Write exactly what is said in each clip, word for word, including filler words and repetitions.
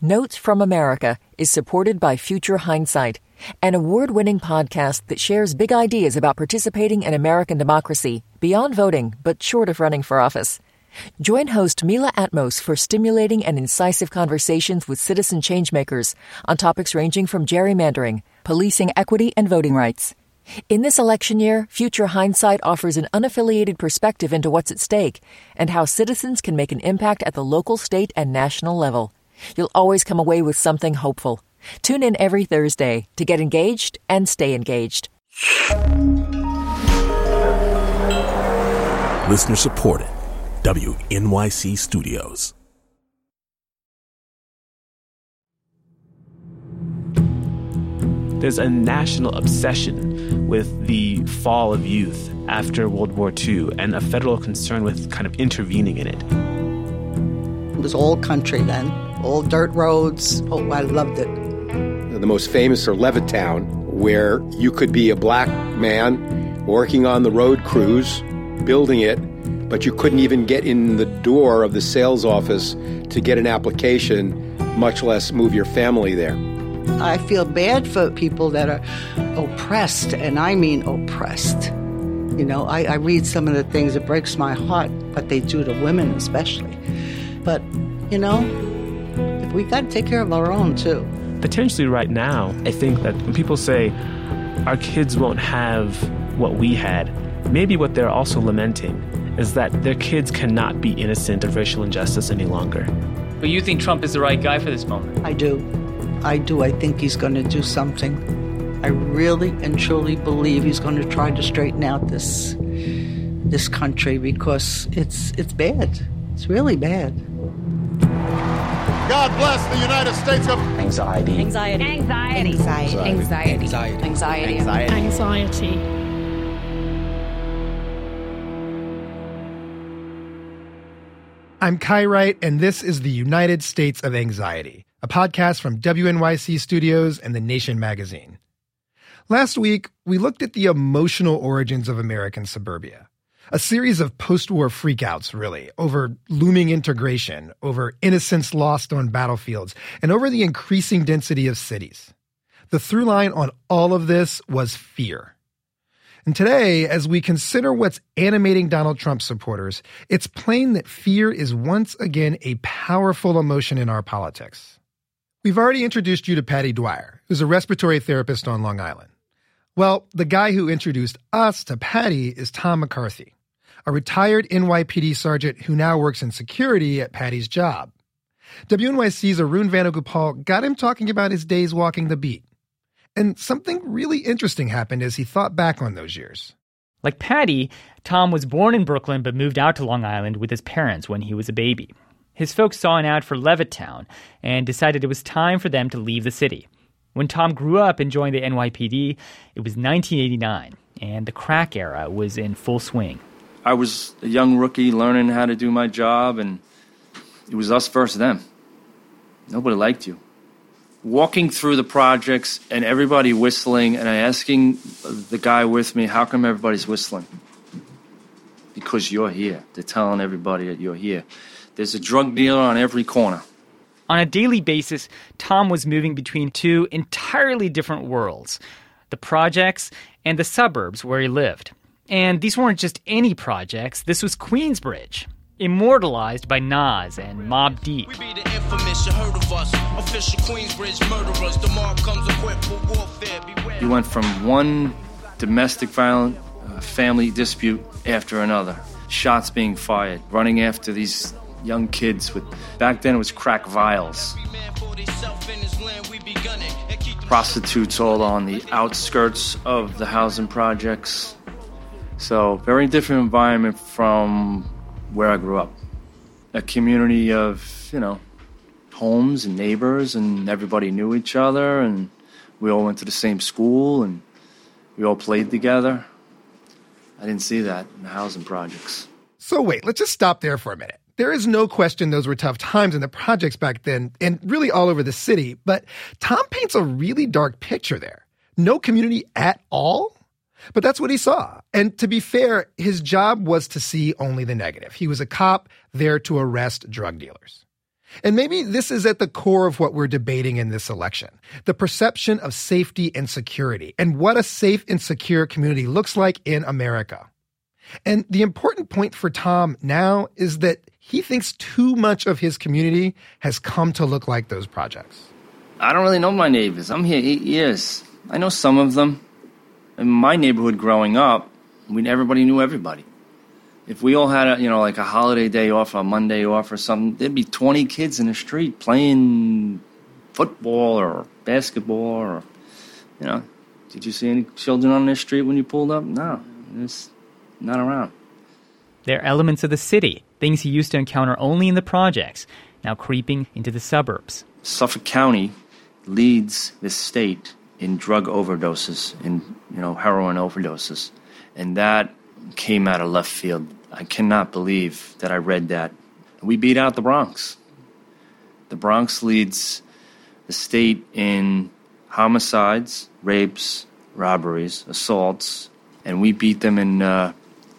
Notes from America is supported by Future Hindsight, an award-winning podcast that shares big ideas about participating in American democracy beyond voting, but short of running for office. Join host Mila Atmos for stimulating and incisive conversations with citizen changemakers on topics ranging from gerrymandering, policing equity, and voting rights. In this election year, Future Hindsight offers an unaffiliated perspective into what's at stake and how citizens can make an impact at the local, state, and national level. You'll always come away with something hopeful. Tune in every Thursday to get engaged and stay engaged. Listener supported. W N Y C Studios. There's a national obsession with the fall of youth after World War Two and a federal concern with kind of intervening in it. It was all country then, all dirt roads. Oh, I loved it. The most famous are Levittown, where you could be a black man working on the road crews, building it, but you couldn't even get in the door of the sales office to get an application, much less move your family there. I feel bad for people that are oppressed, and I mean oppressed. You know, I, I read some of the things, it breaks my heart, what they do to women especially. But, you know, we got to take care of our own, too. Potentially right now, I think that when people say our kids won't have what we had, maybe what they're also lamenting is that their kids cannot be innocent of racial injustice any longer. But you think Trump is the right guy for this moment? I do. I do. I think he's going to do something. I really and truly believe he's going to try to straighten out this this country because it's it's bad. It's really bad. God bless the United States of anxiety. Anxiety. Anxiety. Anxiety. Anxiety. Anxiety. Anxiety. Anxiety. Anxiety. I'm Kai Wright, and this is the United States of Anxiety, a podcast from W N Y C Studios and The Nation magazine. Last week, we looked at the emotional origins of American suburbia. A series of post-war freakouts, really, over looming integration, over innocence lost on battlefields, and over the increasing density of cities. The through line on all of this was fear. And today, as we consider what's animating Donald Trump supporters, it's plain that fear is once again a powerful emotion in our politics. We've already introduced you to Patty Dwyer, who's a respiratory therapist on Long Island. Well, the guy who introduced us to Patty is Tom McCarthy, a retired N Y P D sergeant who now works in security at Patty's job. W N Y C's Arun Vanagopal got him talking about his days walking the beat. And something really interesting happened as he thought back on those years. Like Patty, Tom was born in Brooklyn but moved out to Long Island with his parents when he was a baby. His folks saw an ad for Levittown and decided it was time for them to leave the city. When Tom grew up and joined the N Y P D, it was nineteen eighty-nine, and the crack era was in full swing. I was a young rookie learning how to do my job, and it was us versus them. Nobody liked you. Walking through the projects and everybody whistling, and I asking the guy with me, how come everybody's whistling? Because you're here. They're telling everybody that you're here. There's a drug dealer on every corner. On a daily basis, Tom was moving between two entirely different worlds, the projects and the suburbs where he lived. And these weren't just any projects. This was Queensbridge, immortalized by Nas and Mobb Deep. We be the infamous, you heard of us, official Queensbridge murderers. The mob comes equipped for warfare. Beware. You went from one domestic violent uh, family dispute after another. Shots being fired, running after these young kids with, back then it was crack vials. Prostitutes all on the outskirts of the housing projects. So, very different environment from where I grew up. A community of, you know, homes and neighbors, and everybody knew each other, and we all went to the same school, and we all played together. I didn't see that in the housing projects. So wait, let's just stop there for a minute. There is no question those were tough times in the projects back then, and really all over the city, but Tom paints a really dark picture there. No community at all? But that's what he saw. And to be fair, his job was to see only the negative. He was a cop there to arrest drug dealers. And maybe this is at the core of what we're debating in this election, the perception of safety and security, and what a safe and secure community looks like in America. And the important point for Tom now is that he thinks too much of his community has come to look like those projects. I don't really know my neighbors. I'm here eight years. I know some of them. In my neighborhood growing up, we everybody knew everybody. If we all had a, you know, like a holiday day off, a Monday off or something, there'd be twenty kids in the street playing football or basketball or, you know. Did you see any children on the street when you pulled up? No, it's not around. They're elements of the city, things he used to encounter only in the projects, now creeping into the suburbs. Suffolk County leads the state in drug overdoses, in, you know, heroin overdoses. And that came out of left field. I cannot believe that I read that. We beat out the Bronx. The Bronx leads the state in homicides, rapes, robberies, assaults, and we beat them in uh,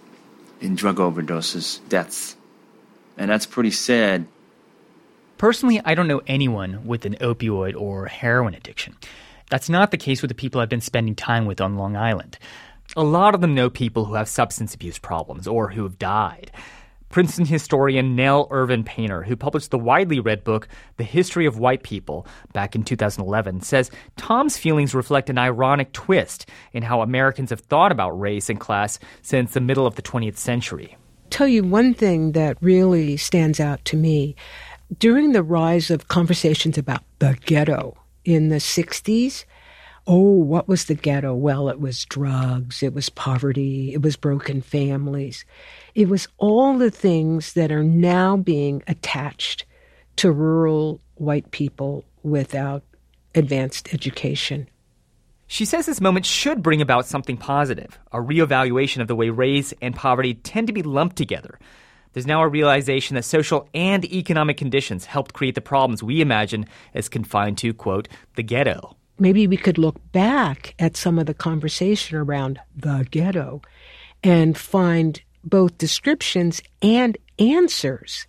in drug overdoses, deaths. And that's pretty sad. Personally, I don't know anyone with an opioid or heroin addiction. That's not the case with the people I've been spending time with on Long Island. A lot of them know people who have substance abuse problems or who have died. Princeton historian Nell Irvin Painter, who published the widely read book The History of White People back in two thousand eleven, says Tom's feelings reflect an ironic twist in how Americans have thought about race and class since the middle of the twentieth century. Tell you one thing that really stands out to me. During the rise of conversations about the ghetto in the sixties, oh, what was the ghetto? Well, it was drugs, it was poverty, it was broken families. It was all the things that are now being attached to rural white people without advanced education. She says this moment should bring about something positive, a reevaluation of the way race and poverty tend to be lumped together. There's now a realization that social and economic conditions helped create the problems we imagine as confined to, quote, the ghetto. Maybe we could look back at some of the conversation around the ghetto and find both descriptions and answers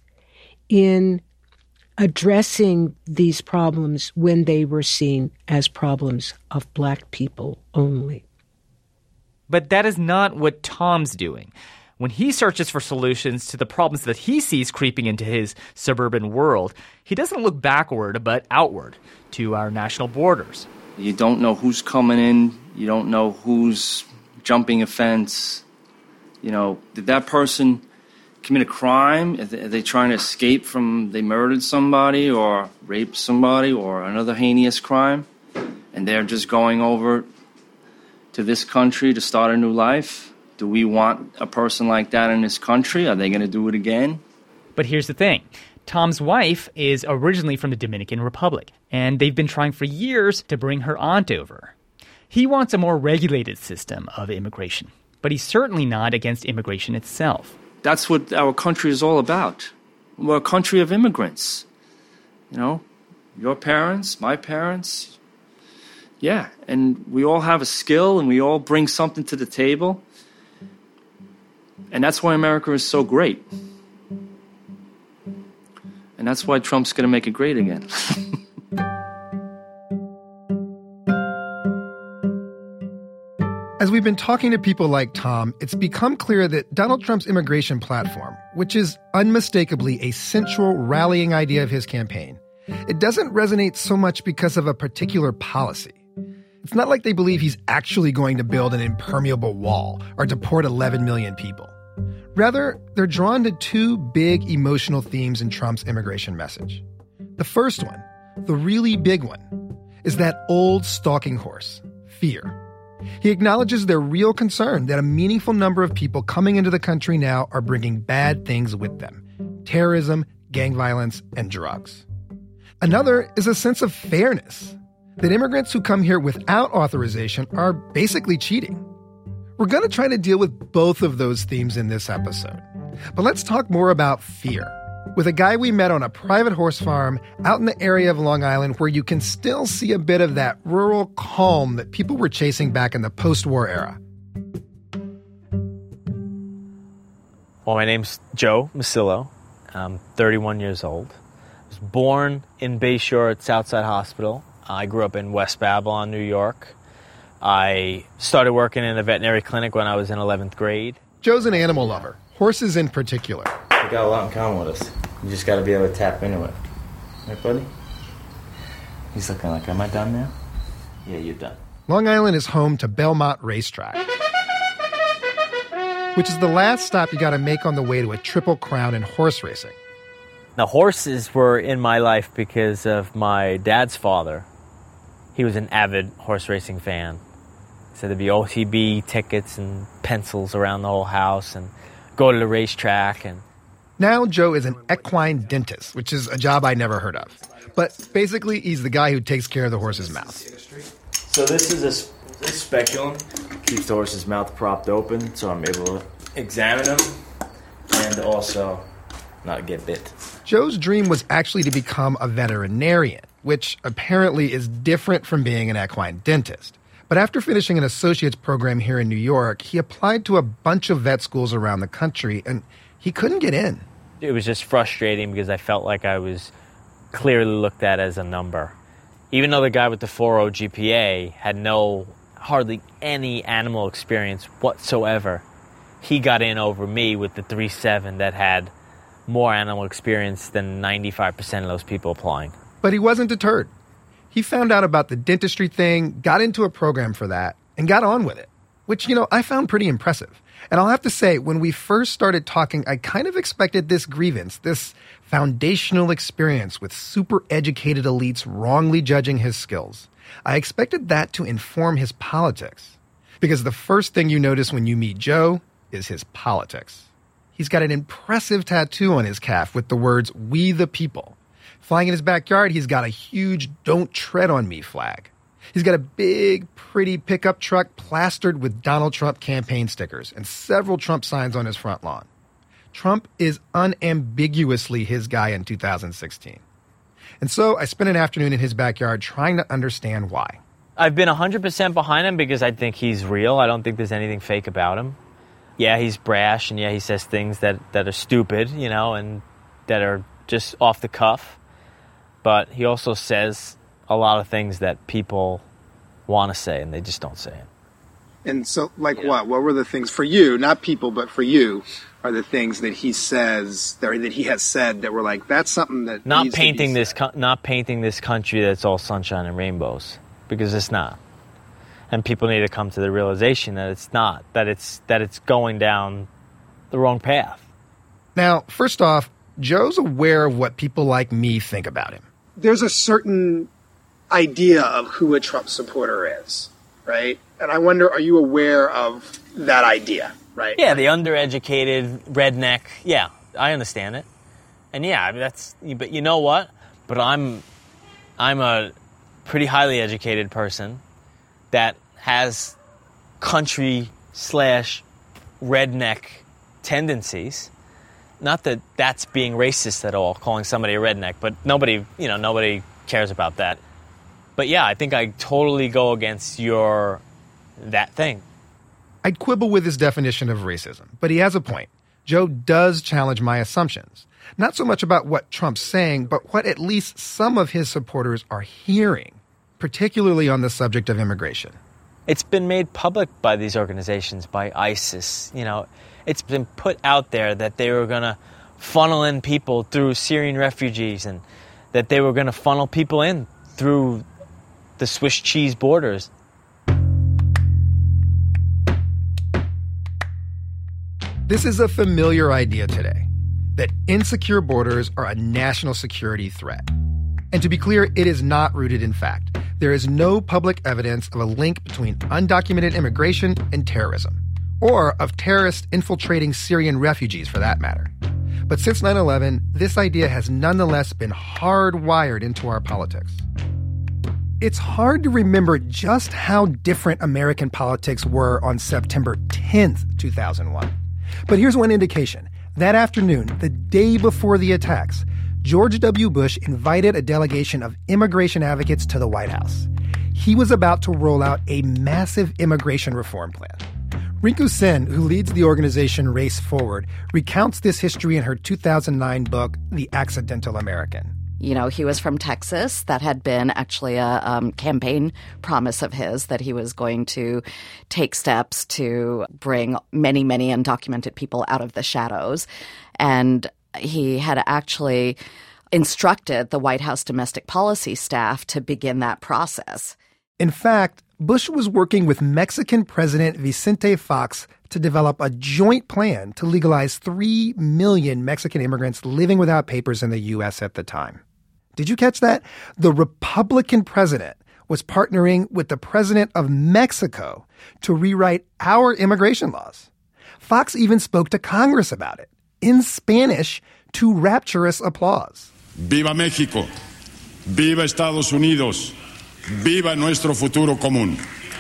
in addressing these problems when they were seen as problems of Black people only. But that is not what Tom's doing. When he searches for solutions to the problems that he sees creeping into his suburban world, he doesn't look backward but outward to our national borders. You don't know who's coming in. You don't know who's jumping a fence. You know, did that person commit a crime? Are they, are they trying to escape from, they murdered somebody or raped somebody or another heinous crime? And they're just going over to this country to start a new life? Do we want a person like that in this country? Are they going to do it again? But here's the thing. Tom's wife is originally from the Dominican Republic, and they've been trying for years to bring her aunt over. He wants a more regulated system of immigration, but he's certainly not against immigration itself. That's what our country is all about. We're a country of immigrants. You know, your parents, my parents. Yeah, and we all have a skill, and we all bring something to the table. And that's why America is so great. And that's why Trump's going to make it great again. As we've been talking to people like Tom, it's become clear that Donald Trump's immigration platform, which is unmistakably a central rallying idea of his campaign, it doesn't resonate so much because of a particular policy. It's not like they believe he's actually going to build an impermeable wall or deport eleven million people. Rather, they're drawn to two big emotional themes in Trump's immigration message. The first one, the really big one, is that old stalking horse, fear. He acknowledges their real concern that a meaningful number of people coming into the country now are bringing bad things with them: terrorism, gang violence, and drugs. Another is a sense of fairness, that immigrants who come here without authorization are basically cheating. We're going to try to deal with both of those themes in this episode. But let's talk more about fear with a guy we met on a private horse farm out in the area of Long Island where you can still see a bit of that rural calm that people were chasing back in the post-war era. Well, my name's Joe Masillo. I'm thirty-one years old. I was was born in Bayshore at Southside Hospital. I grew up in West Babylon, New York. I started working in a veterinary clinic when I was in eleventh grade. Joe's an animal lover, horses in particular. We got a lot in common with us. You just got to be able to tap into it. Right, buddy? He's looking like, am I done now? Yeah, you're done. Long Island is home to Belmont Racetrack, which is the last stop you got to make on the way to a Triple Crown in horse racing. The horses were in my life because of my dad's father. He was an avid horse racing fan. So there'd be O T B tickets and pencils around the whole house and go to the racetrack. And now Joe is an equine dentist, which is a job I never heard of. But basically, he's the guy who takes care of the horse's mouth. So this is a, a speculum. Keeps the horse's mouth propped open so I'm able to examine him and also not get bit. Joe's dream was actually to become a veterinarian, which apparently is different from being an equine dentist. But after finishing an associate's program here in New York, he applied to a bunch of vet schools around the country, and he couldn't get in. It was just frustrating because I felt like I was clearly looked at as a number. Even though the guy with the four point oh G P A had no, hardly any animal experience whatsoever, he got in over me with the three point seven that had more animal experience than ninety-five percent of those people applying. But he wasn't deterred. He found out about the dentistry thing, got into a program for that, and got on with it, which, you know, I found pretty impressive. And I'll have to say, when we first started talking, I kind of expected this grievance, this foundational experience with super educated elites wrongly judging his skills. I expected that to inform his politics. Because the first thing you notice when you meet Joe is his politics. He's got an impressive tattoo on his calf with the words, "We the People." Flying in his backyard, he's got a huge "Don't Tread on Me" flag. He's got a big, pretty pickup truck plastered with Donald Trump campaign stickers and several Trump signs on his front lawn. Trump is unambiguously his guy in two thousand sixteen. And so I spent an afternoon in his backyard trying to understand why. I've been one hundred percent behind him because I think he's real. I don't think there's anything fake about him. Yeah, he's brash, and yeah, he says things that, that are stupid, you know, and that are just off the cuff. But he also says a lot of things that people want to say, and they just don't say it. And so, like yeah. what? What were the things for you, not people, but for you, are the things that he says, or that he has said that were like, that's something that not needs painting to be this, co- not painting this country that's all sunshine and rainbows, because it's not. And people need to come to the realization that it's not, that it's that it's going down the wrong path. Now, first off, Joe's aware of what people like me think about him. There's a certain idea of who a Trump supporter is, right? And I wonder, are you aware of that idea, right? Yeah, the undereducated redneck. Yeah, I understand it. And yeah, I mean, that's, but you know what? But I'm, I'm a pretty highly educated person that has country slash redneck tendencies. Not that that's being racist at all, calling somebody a redneck, but nobody, you know, nobody cares about that. But yeah, I think I totally go against your, that thing. I'd quibble with his definition of racism, but he has a point. Joe does challenge my assumptions. Not so much about what Trump's saying, but what at least some of his supporters are hearing, particularly on the subject of immigration. It's been made public by these organizations, by ISIS, you know. It's been put out there that they were going to funnel in people through Syrian refugees and that they were going to funnel people in through the Swiss cheese borders. This is a familiar idea today, that insecure borders are a national security threat. And to be clear, it is not rooted in fact. There is no public evidence of a link between undocumented immigration and terrorism, or of terrorists infiltrating Syrian refugees for that matter. But since nine eleven, this idea has nonetheless been hardwired into our politics. It's hard to remember just how different American politics were on September tenth, two thousand one. But here's one indication. That afternoon, the day before the attacks, George W. Bush invited a delegation of immigration advocates to the White House. He was about to roll out a massive immigration reform plan. Rinku Sen, who leads the organization Race Forward, recounts this history in her two thousand nine book, The Accidental American. You know, he was from Texas. That had been actually a um, campaign promise of his, that he was going to take steps to bring many, many undocumented people out of the shadows. And he had actually instructed the White House domestic policy staff to begin that process. In fact, Bush was working with Mexican President Vicente Fox to develop a joint plan to legalize three million Mexican immigrants living without papers in the U S at the time. Did you catch that? The Republican president was partnering with the president of Mexico to rewrite our immigration laws. Fox even spoke to Congress about it in Spanish to rapturous applause. Viva México. Viva Estados Unidos. Viva nuestro futuro común.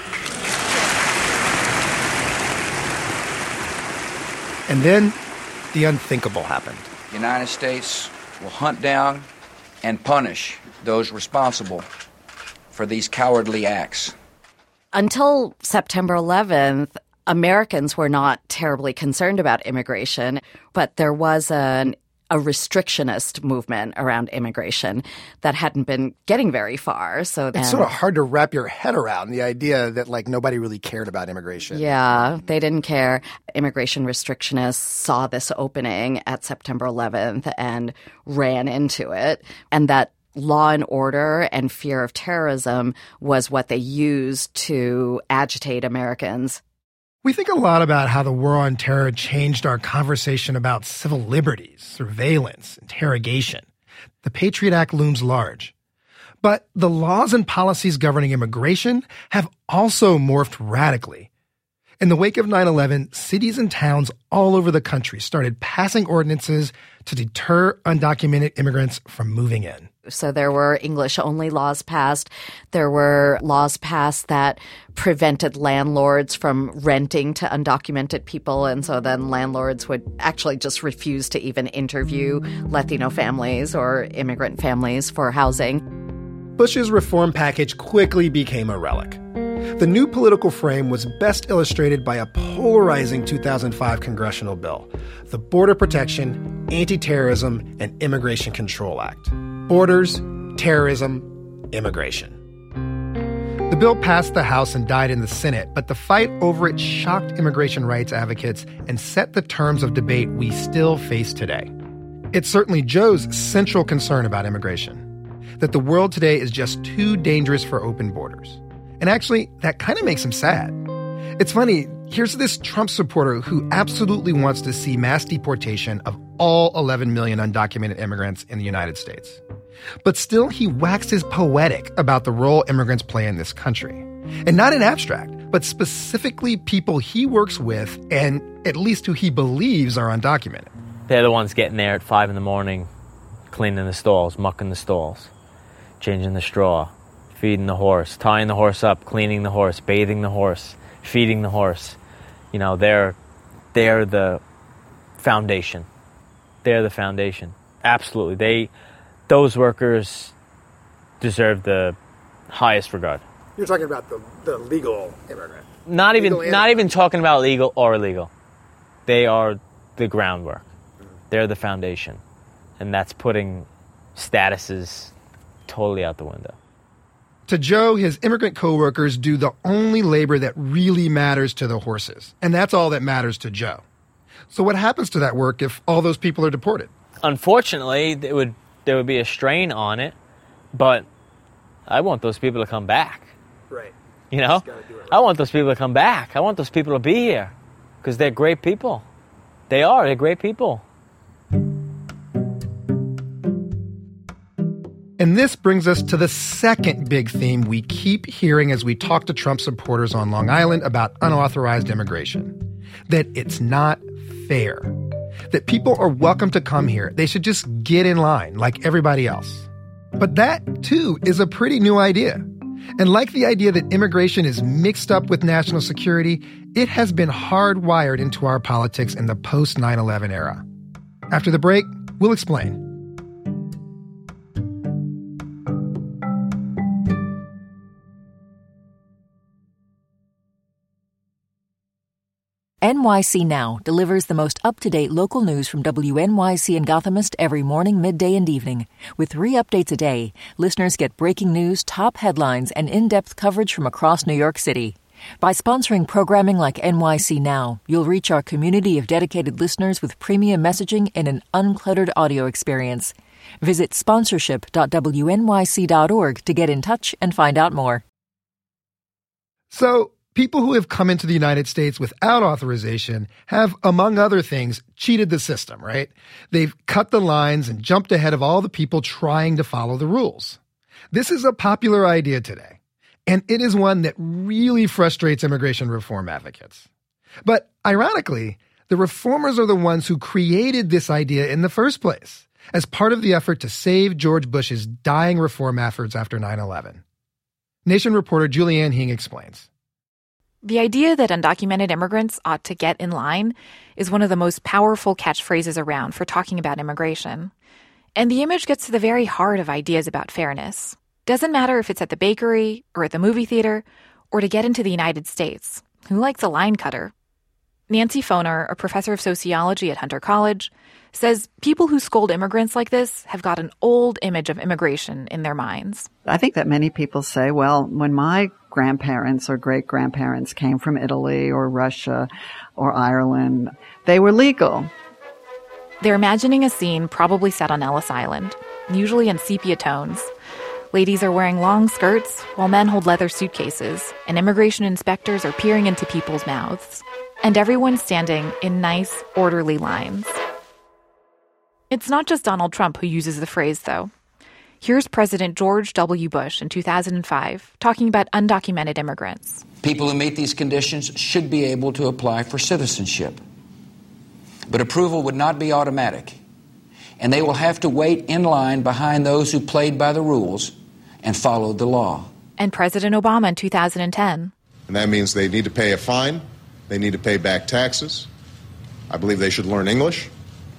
And then the unthinkable happened. The United States will hunt down and punish those responsible for these cowardly acts. Until September eleventh, Americans were not terribly concerned about immigration, but there was an a restrictionist movement around immigration that hadn't been getting very far. So it's sort of hard to wrap your head around the idea that like nobody really cared about immigration. Yeah, they didn't care. Immigration restrictionists saw this opening at September eleventh and ran into it. And that law and order and fear of terrorism was what they used to agitate Americans. We think a lot about how the war on terror changed our conversation about civil liberties, surveillance, interrogation. The Patriot Act looms large. But the laws and policies governing immigration have also morphed radically. In the wake of nine eleven, cities and towns all over the country started passing ordinances to deter undocumented immigrants from moving in. So there were English-only laws passed. There were laws passed that prevented landlords from renting to undocumented people. And so then landlords would actually just refuse to even interview Latino families or immigrant families for housing. Bush's reform package quickly became a relic. The new political frame was best illustrated by a polarizing two thousand five congressional bill, the Border Protection, Anti-Terrorism, and Immigration Control Act. Borders, terrorism, immigration. The bill passed the House and died in the Senate, but the fight over it shocked immigration rights advocates and set the terms of debate we still face today. It's certainly Joe's central concern about immigration, that the world today is just too dangerous for open borders. And actually, that kind of makes him sad. It's funny, here's this Trump supporter who absolutely wants to see mass deportation of all eleven million undocumented immigrants in the United States. But still, he waxes poetic about the role immigrants play in this country. And not in abstract, but specifically people he works with and at least who he believes are undocumented. They're the ones getting there at five in the morning, cleaning the stalls, mucking the stalls, changing the straw, feeding the horse, tying the horse up, cleaning the horse, bathing the horse, feeding the horse. You know, they're they're the foundation. They're the foundation. Absolutely. They those workers deserve the highest regard. You're talking about the, the legal immigrant. Not even legal not even talking about legal or illegal. They are the groundwork. They're the foundation. And that's putting statuses totally out the window. To Joe, his immigrant coworkers do the only labor that really matters to the horses. And that's all that matters to Joe. So what happens to that work if all those people are deported? Unfortunately, it would there would be a strain on it, but I want those people to come back. Right. You know? You right. I want those people to come back. I want those people to be here because they're great people. They are. They're great people. And this brings us to the second big theme we keep hearing as we talk to Trump supporters on Long Island about unauthorized immigration. That it's not fair. That people are welcome to come here. They should just get in line like everybody else. But that, too, is a pretty new idea. And like the idea that immigration is mixed up with national security, it has been hardwired into our politics in the post nine eleven era. After the break, we'll explain. N Y C Now delivers the most up-to-date local news from W N Y C and Gothamist every morning, midday, and evening. With three updates a day, listeners get breaking news, top headlines, and in-depth coverage from across New York City. By sponsoring programming like N Y C Now, you'll reach our community of dedicated listeners with premium messaging and an uncluttered audio experience. Visit sponsorship dot W N Y C dot org to get in touch and find out more. So, people who have come into the United States without authorization have, among other things, cheated the system, right? They've cut the lines and jumped ahead of all the people trying to follow the rules. This is a popular idea today, and it is one that really frustrates immigration reform advocates. But ironically, the reformers are the ones who created this idea in the first place, as part of the effort to save George Bush's dying reform efforts after nine eleven. Nation reporter Julianne Hing explains. The idea that undocumented immigrants ought to get in line is one of the most powerful catchphrases around for talking about immigration. And the image gets to the very heart of ideas about fairness. Doesn't matter if it's at the bakery or at the movie theater or to get into the United States. Who likes a line cutter? Nancy Foner, a professor of sociology at Hunter College, says people who scold immigrants like this have got an old image of immigration in their minds. I think that many people say, well, when my grandparents or great-grandparents came from Italy or Russia or Ireland, they were legal. They're imagining a scene probably set on Ellis Island, usually in sepia tones. Ladies are wearing long skirts while men hold leather suitcases, and immigration inspectors are peering into people's mouths. And everyone's standing in nice, orderly lines. It's not just Donald Trump who uses the phrase, though. Here's President George W. Bush in two thousand five talking about undocumented immigrants. People who meet these conditions should be able to apply for citizenship. But approval would not be automatic, and they will have to wait in line behind those who played by the rules and followed the law. And President Obama in two thousand ten. And that means they need to pay a fine. They need to pay back taxes. I believe they should learn English.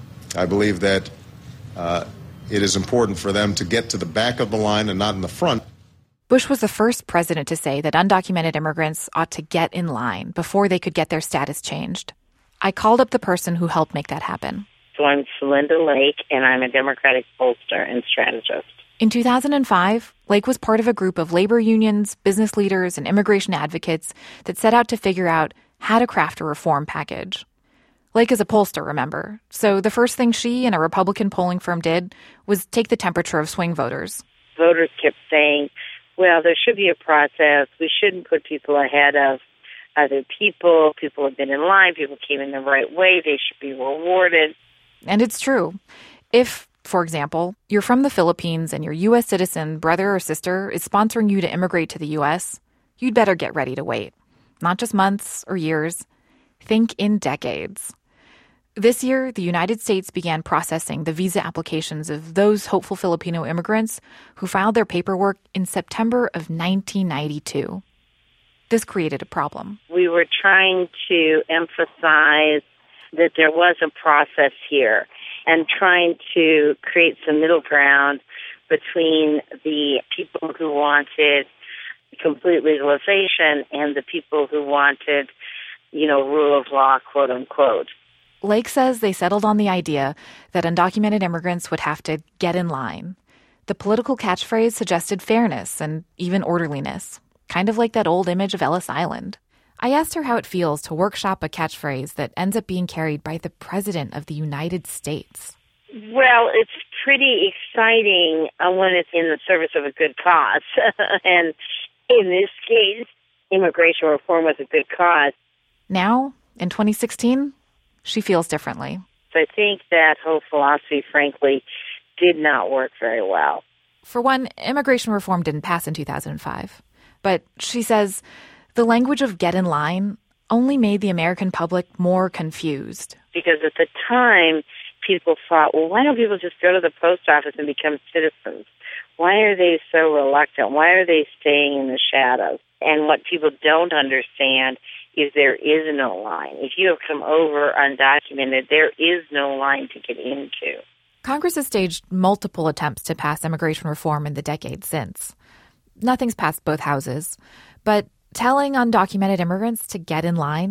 I believe that uh, it is important for them to get to the back of the line and not in the front. Bush was the first president to say that undocumented immigrants ought to get in line before they could get their status changed. I called up the person who helped make that happen. So I'm Celinda Lake, and I'm a Democratic pollster and strategist. In two thousand five, Lake was part of a group of labor unions, business leaders, and immigration advocates that set out to figure out how to craft a reform package. Lake is a pollster, remember, so the first thing she and a Republican polling firm did was take the temperature of swing voters. Voters kept saying, well, there should be a process. We shouldn't put people ahead of other people. People have been in line. People came in the right way. They should be rewarded. And it's true. If, for example, you're from the Philippines and your U S citizen brother or sister is sponsoring you to immigrate to the U S, you'd better get ready to wait. Not just months or years. Think in decades. This year, the United States began processing the visa applications of those hopeful Filipino immigrants who filed their paperwork in September of nineteen ninety-two. This created a problem. We were trying to emphasize that there was a process here and trying to create some middle ground between the people who wanted complete legalization and the people who wanted, you know, rule of law, quote unquote. Lake says they settled on the idea that undocumented immigrants would have to get in line. The political catchphrase suggested fairness and even orderliness, kind of like that old image of Ellis Island. I asked her how it feels to workshop a catchphrase that ends up being carried by the President of the United States. Well, it's pretty exciting uh, when it's in the service of a good cause. And in this case, immigration reform was a good cause. Now, in twenty sixteen, she feels differently. So I think that whole philosophy, frankly, did not work very well. For one, immigration reform didn't pass in two thousand five. But she says the language of get in line only made the American public more confused. Because at the time, people thought, well, why don't people just go to the post office and become citizens? Why are they so reluctant? Why are they staying in the shadows? And what people don't understand is there is no line. If you have come over undocumented, there is no line to get into. Congress has staged multiple attempts to pass immigration reform in the decades since. Nothing's passed both houses, but telling undocumented immigrants to get in line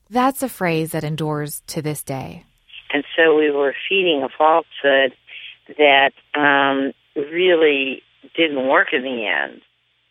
That's a phrase that endures to this day. And so we were feeding a falsehood that um, really didn't work in the end.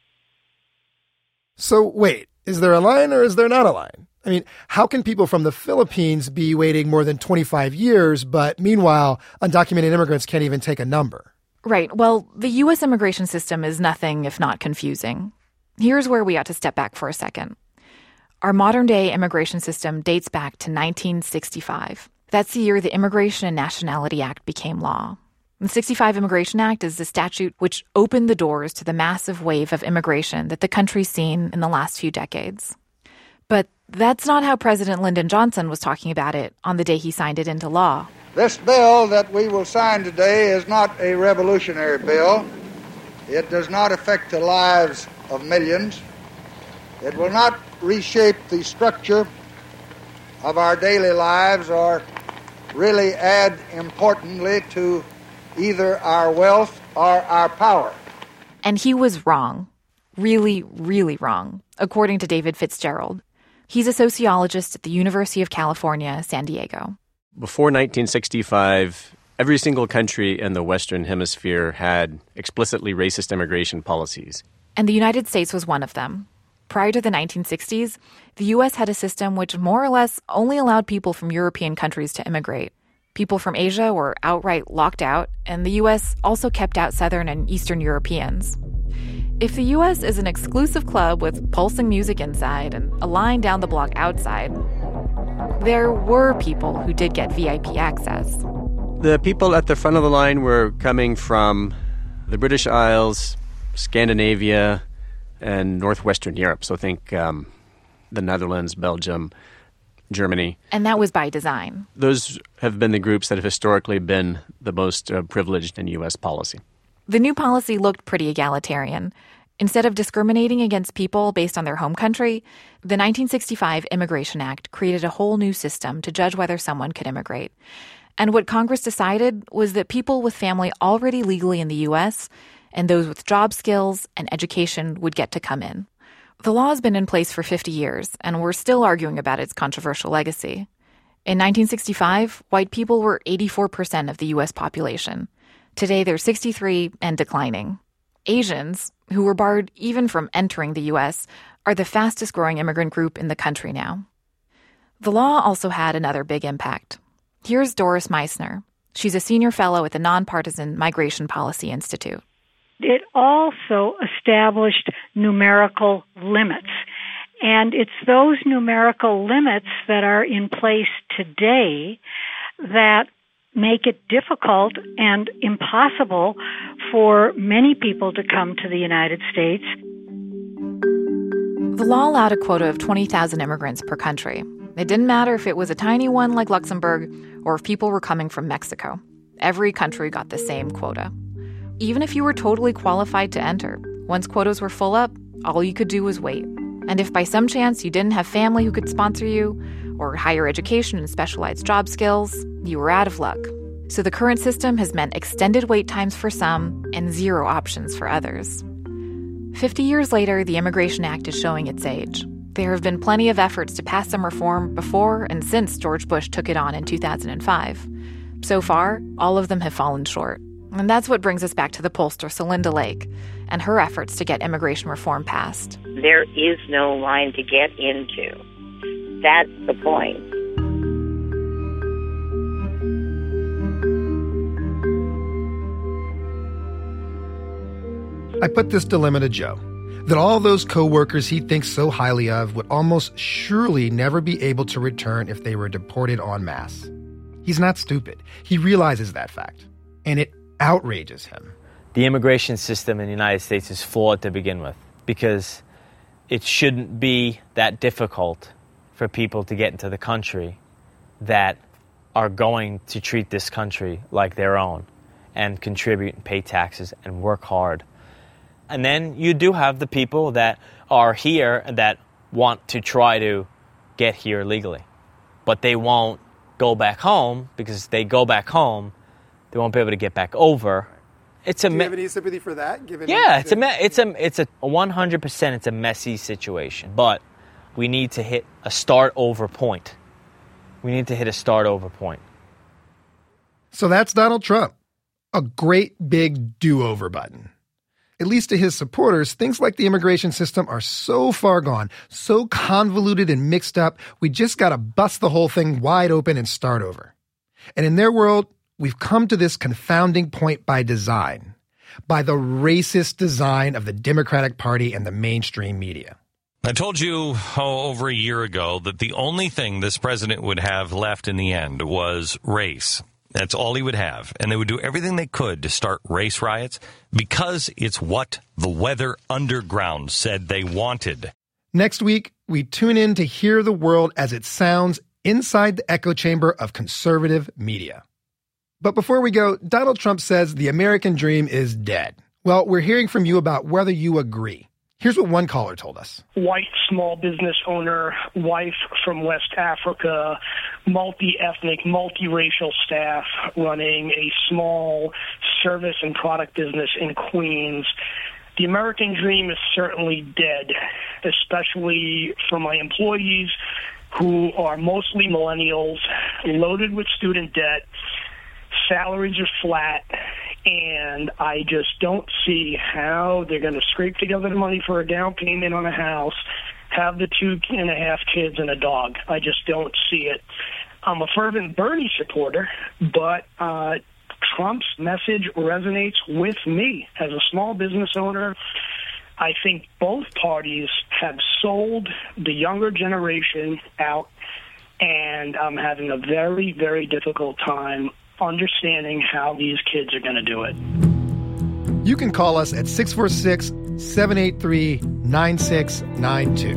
So wait, is there a line or is there not a line? I mean, how can people from the Philippines be waiting more than twenty-five years, but meanwhile, undocumented immigrants can't even take a number? Right. Well, the U S immigration system is nothing if not confusing. Here's where we ought to step back for a second. Our modern-day immigration system dates back to nineteen sixty-five. That's the year the Immigration and Nationality Act became law. The sixty-five Immigration Act is the statute which opened the doors to the massive wave of immigration that the country's seen in the last few decades. But that's not how President Lyndon Johnson was talking about it on the day he signed it into law. This bill that we will sign today is not a revolutionary bill. It does not affect the lives of millions. It will not reshape the structure of our daily lives or really add importantly to either our wealth or our power. And he was wrong. Really, really wrong, according to David Fitzgerald. He's a sociologist at the University of California, San Diego. Before nineteen sixty-five, every single country in the Western Hemisphere had explicitly racist immigration policies. And the United States was one of them. Prior to the nineteen sixties, the U S had a system which more or less only allowed people from European countries to immigrate. People from Asia were outright locked out, and the U S also kept out Southern and Eastern Europeans. If the U S is an exclusive club with pulsing music inside and a line down the block outside, there were people who did get V I P access. The people at the front of the line were coming from the British Isles, Scandinavia, and northwestern Europe. So think um, the Netherlands, Belgium, Germany. And that was by design. Those have been the groups that have historically been the most uh, privileged in U S policy. The new policy looked pretty egalitarian. Instead of discriminating against people based on their home country, the nineteen sixty-five Immigration Act created a whole new system to judge whether someone could immigrate. And what Congress decided was that people with family already legally in the U S and those with job skills and education would get to come in. The law has been in place for fifty years, and we're still arguing about its controversial legacy. In nineteen sixty-five, white people were eighty-four percent of the U S population. Today, they're sixty-three and declining. Asians, who were barred even from entering the U S, are the fastest growing immigrant group in the country now. The law also had another big impact. Here's Doris Meissner. She's a senior fellow at the Nonpartisan Migration Policy Institute. It also established numerical limits. And it's those numerical limits that are in place today that make it difficult and impossible for many people to come to the United States. The law allowed a quota of twenty thousand immigrants per country. It didn't matter if it was a tiny one like Luxembourg or if people were coming from Mexico. Every country got the same quota. Even if you were totally qualified to enter, once quotas were full up, all you could do was wait. And if by some chance you didn't have family who could sponsor you, or higher education and specialized job skills, you were out of luck. So the current system has meant extended wait times for some and zero options for others. Fifty years later, the Immigration Act is showing its age. There have been plenty of efforts to pass some reform before and since George Bush took it on in two thousand five. So far, all of them have fallen short. And that's what brings us back to the pollster Celinda Lake and her efforts to get immigration reform passed. There is no line to get into. That's the point. I put this dilemma to Joe, that all those co-workers he thinks so highly of would almost surely never be able to return if they were deported en masse. He's not stupid. He realizes that fact, and it outrages him. The immigration system in the United States is flawed to begin with because it shouldn't be that difficult for people to get into the country that are going to treat this country like their own and contribute and pay taxes and work hard. And then you do have the people that are here that want to try to get here legally, but they won't go back home because if they go back home, they won't be able to get back over. It's a Do you me- have any sympathy for that? Given yeah, it's a me- it's a it's a one hundred percent it's a messy situation, but we need to hit a start over point. We need to hit a start over point. So that's Donald Trump. A great big do-over button. At least to his supporters, things like the immigration system are so far gone, so convoluted and mixed up, we just gotta bust the whole thing wide open and start over. And in their world, we've come to this confounding point by design, by the racist design of the Democratic Party and the mainstream media. I told you oh, over a year ago that the only thing this president would have left in the end was race. That's all he would have. And they would do everything they could to start race riots because it's what the Weather Underground said they wanted. Next week, we tune in to hear the world as it sounds inside the echo chamber of conservative media. But before we go, Donald Trump says the American dream is dead. Well, we're hearing from you about whether you agree. Here's what one caller told us. White small business owner, wife from West Africa, multi-ethnic, multiracial staff running a small service and product business in Queens. The American dream is certainly dead, especially for my employees who are mostly millennials, loaded with student debt. Salaries are flat, and I just don't see how they're going to scrape together the money for a down payment on a house, have the two and a half kids and a dog. I just don't see it. I'm a fervent Bernie supporter, but uh, Trump's message resonates with me as a small business owner. I think both parties have sold the younger generation out, and I'm having a very, very difficult time understanding how these kids are going to do it. You can call us at six four six, seven eight three, nine six nine two.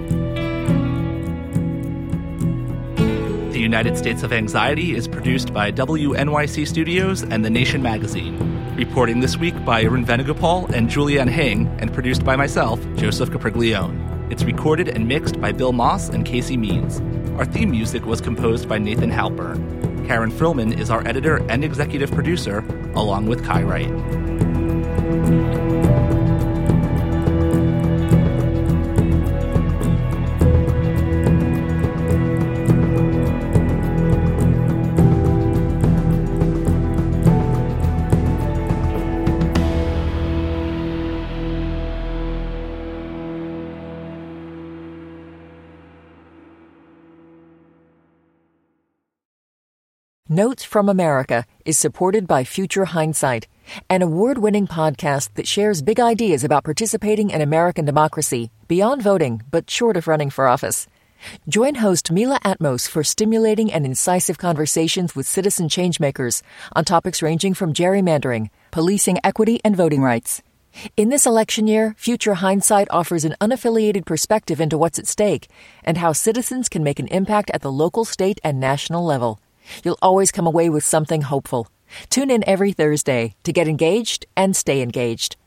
The United States of Anxiety is produced by W N Y C Studios and The Nation magazine. Reporting this week by Arun Venugopal and Julianne Hing, and produced by myself, Joseph Capriglione. It's recorded and mixed by Bill Moss and Casey Means. Our theme music was composed by Nathan Halpern. Karen Frillman is our editor and executive producer, along with Kai Wright. Notes from America is supported by Future Hindsight, an award-winning podcast that shares big ideas about participating in American democracy beyond voting, but short of running for office. Join host Mila Atmos for stimulating and incisive conversations with citizen changemakers on topics ranging from gerrymandering, policing equity, and voting rights. In this election year, Future Hindsight offers an unaffiliated perspective into what's at stake and how citizens can make an impact at the local, state, and national level. You'll always come away with something hopeful. Tune in every Thursday to get engaged and stay engaged.